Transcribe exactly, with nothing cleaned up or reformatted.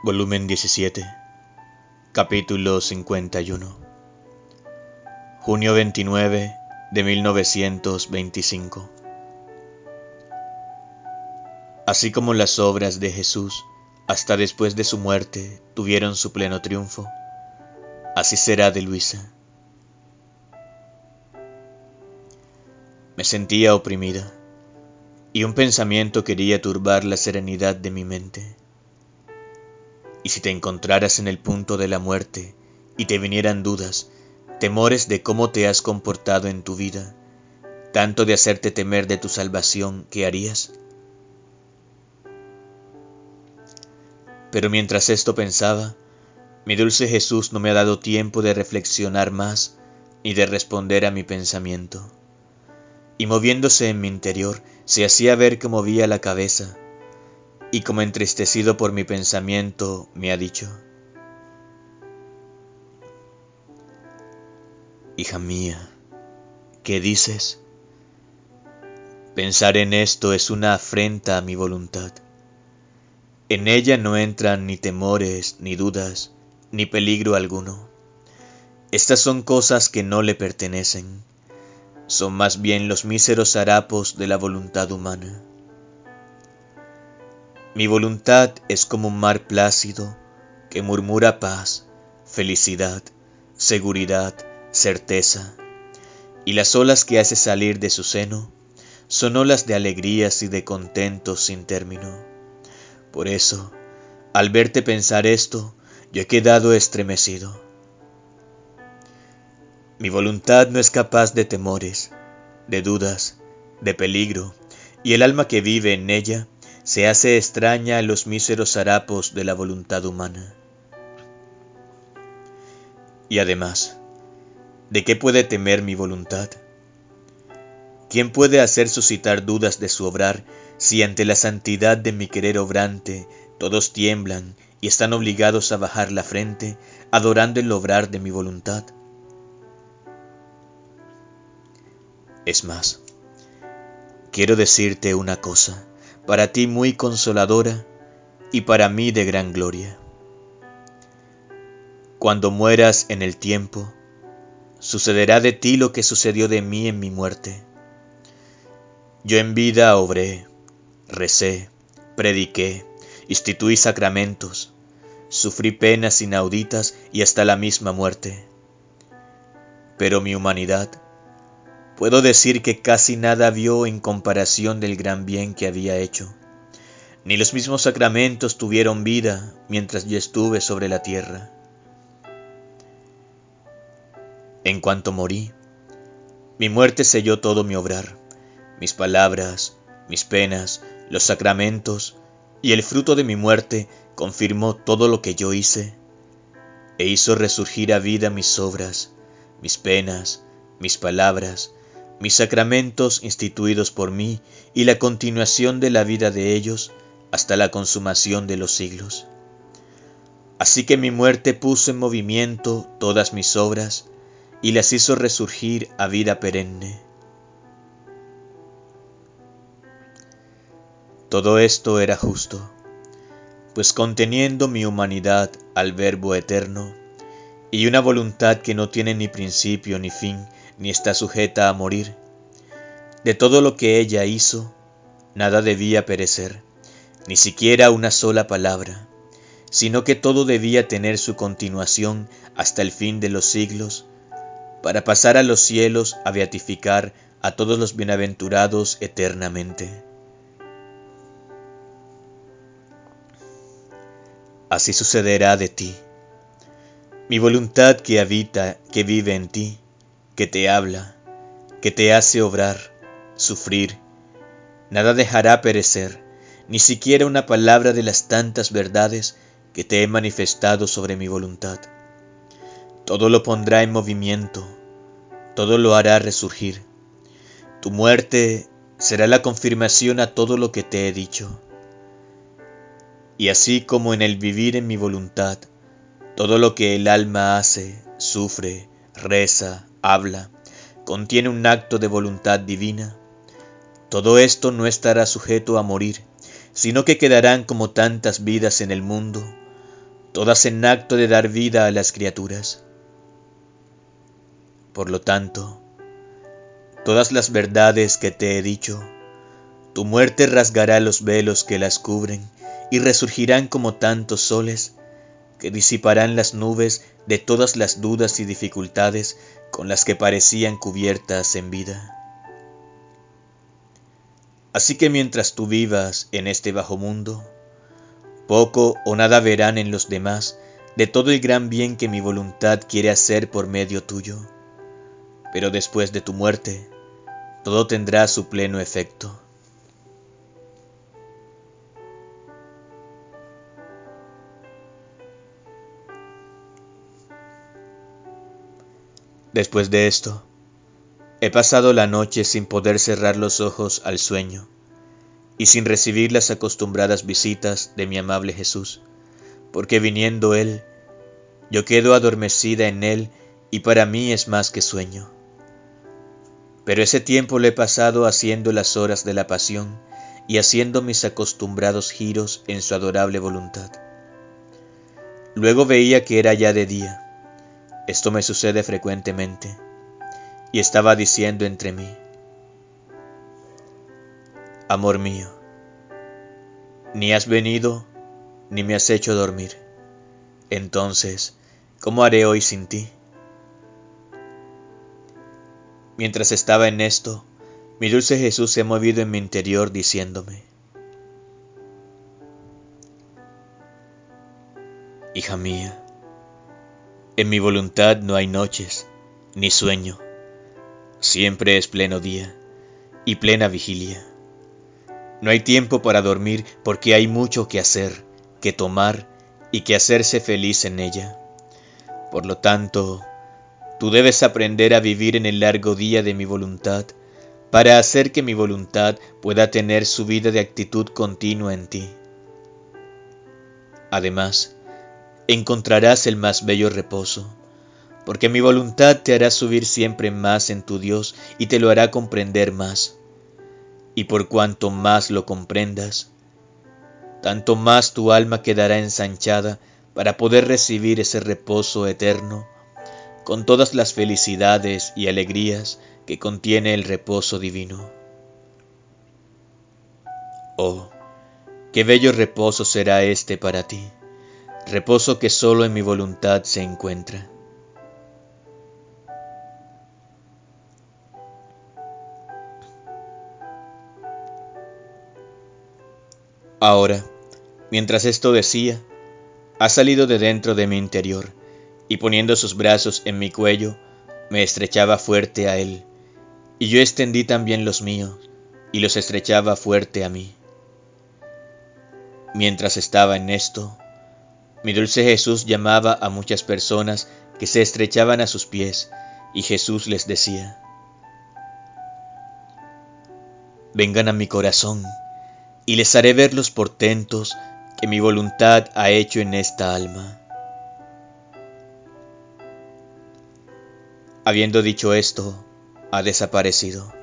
Volumen diecisiete, capítulo cincuenta y uno. Junio veintinueve de mil novecientos veinticinco. Así como las obras de Jesús hasta después de su muerte tuvieron su pleno triunfo, así será de Luisa. Me sentía oprimida, y un pensamiento quería turbar la serenidad de mi mente. Y si te encontraras en el punto de la muerte y te vinieran dudas, temores de cómo te has comportado en tu vida, tanto de hacerte temer de tu salvación, ¿qué harías? Pero mientras esto pensaba, mi dulce Jesús no me ha dado tiempo de reflexionar más ni de responder a mi pensamiento. Y moviéndose en mi interior, se hacía ver que movía la cabeza, y como entristecido por mi pensamiento, me ha dicho: hija mía, ¿qué dices? Pensar en esto es una afrenta a mi voluntad. En ella no entran ni temores, ni dudas, ni peligro alguno. Estas son cosas que no le pertenecen. Son más bien los míseros harapos de la voluntad humana. Mi voluntad es como un mar plácido que murmura paz, felicidad, seguridad, certeza, y las olas que hace salir de su seno son olas de alegrías y de contentos sin término. Por eso, al verte pensar esto, yo he quedado estremecido. Mi voluntad no es capaz de temores, de dudas, de peligro, y el alma que vive en ella se hace extraña a los míseros harapos de la voluntad humana. Y además, ¿de qué puede temer mi voluntad? ¿Quién puede hacer suscitar dudas de su obrar si ante la santidad de mi querer obrante todos tiemblan y están obligados a bajar la frente, adorando el obrar de mi voluntad? Es más, quiero decirte una cosa, para ti muy consoladora y para mí de gran gloria. Cuando mueras en el tiempo, sucederá de ti lo que sucedió de mí en mi muerte. Yo en vida obré, recé, prediqué, instituí sacramentos, sufrí penas inauditas y hasta la misma muerte. Pero mi humanidad, puedo decir que casi nada vio en comparación del gran bien que había hecho. Ni los mismos sacramentos tuvieron vida mientras yo estuve sobre la tierra. En cuanto morí, mi muerte selló todo mi obrar, mis palabras, mis penas, los sacramentos, y el fruto de mi muerte confirmó todo lo que yo hice, e hizo resurgir a vida mis obras, mis penas, mis palabras, mis sacramentos instituidos por mí y la continuación de la vida de ellos hasta la consumación de los siglos. Así que mi muerte puso en movimiento todas mis obras y las hizo resurgir a vida perenne. Todo esto era justo, pues conteniendo mi humanidad al Verbo eterno, y una voluntad que no tiene ni principio ni fin, ni está sujeta a morir, de todo lo que ella hizo, nada debía perecer, ni siquiera una sola palabra, sino que todo debía tener su continuación hasta el fin de los siglos, para pasar a los cielos a beatificar a todos los bienaventurados eternamente. Así sucederá de ti. Mi voluntad que habita, que vive en ti, que te habla, que te hace obrar, sufrir, nada dejará perecer, ni siquiera una palabra de las tantas verdades que te he manifestado sobre mi voluntad. Todo lo pondrá en movimiento, todo lo hará resurgir. Tu muerte será la confirmación a todo lo que te he dicho. Y así como en el vivir en mi voluntad, todo lo que el alma hace, sufre, reza, habla, contiene un acto de voluntad divina, todo esto no estará sujeto a morir, sino que quedarán como tantas vidas en el mundo, todas en acto de dar vida a las criaturas. Por lo tanto, todas las verdades que te he dicho, tu muerte rasgará los velos que las cubren y resurgirán como tantos soles que disiparán las nubes de todas las dudas y dificultades con las que parecían cubiertas en vida. Así que mientras tú vivas en este bajo mundo, poco o nada verán en los demás de todo el gran bien que mi voluntad quiere hacer por medio tuyo, pero después de tu muerte, todo tendrá su pleno efecto. Después de esto, he pasado la noche sin poder cerrar los ojos al sueño y sin recibir las acostumbradas visitas de mi amable Jesús, porque viniendo Él, yo quedo adormecida en Él y para mí es más que sueño. Pero ese tiempo lo he pasado haciendo las horas de la pasión y haciendo mis acostumbrados giros en su adorable voluntad. Luego veía que era ya de día. Esto me sucede frecuentemente, y estaba diciendo entre mí: amor mío, ni has venido ni me has hecho dormir. Entonces, ¿cómo haré hoy sin ti? Mientras estaba en esto, mi dulce Jesús se ha movido en mi interior diciéndome: hija mía, en mi voluntad no hay noches, ni sueño, siempre es pleno día y plena vigilia. No hay tiempo para dormir porque hay mucho que hacer, que tomar y que hacerse feliz en ella. Por lo tanto, tú debes aprender a vivir en el largo día de mi voluntad para hacer que mi voluntad pueda tener su vida de actitud continua en ti. Además, encontrarás el más bello reposo, porque mi voluntad te hará subir siempre más en tu Dios y te lo hará comprender más. Y por cuanto más lo comprendas, tanto más tu alma quedará ensanchada para poder recibir ese reposo eterno, con todas las felicidades y alegrías que contiene el reposo divino. Oh, qué bello reposo será este para ti, reposo que solo en mi voluntad se encuentra. Ahora, mientras esto decía, ha salido de dentro de mi interior, y poniendo sus brazos en mi cuello, me estrechaba fuerte a él, y yo extendí también los míos, y los estrechaba fuerte a mí. Mientras estaba en esto, mi dulce Jesús llamaba a muchas personas que se estrechaban a sus pies, y Jesús les decía: vengan a mi corazón, y les haré ver los portentos que mi voluntad ha hecho en esta alma. Habiendo dicho esto, ha desaparecido.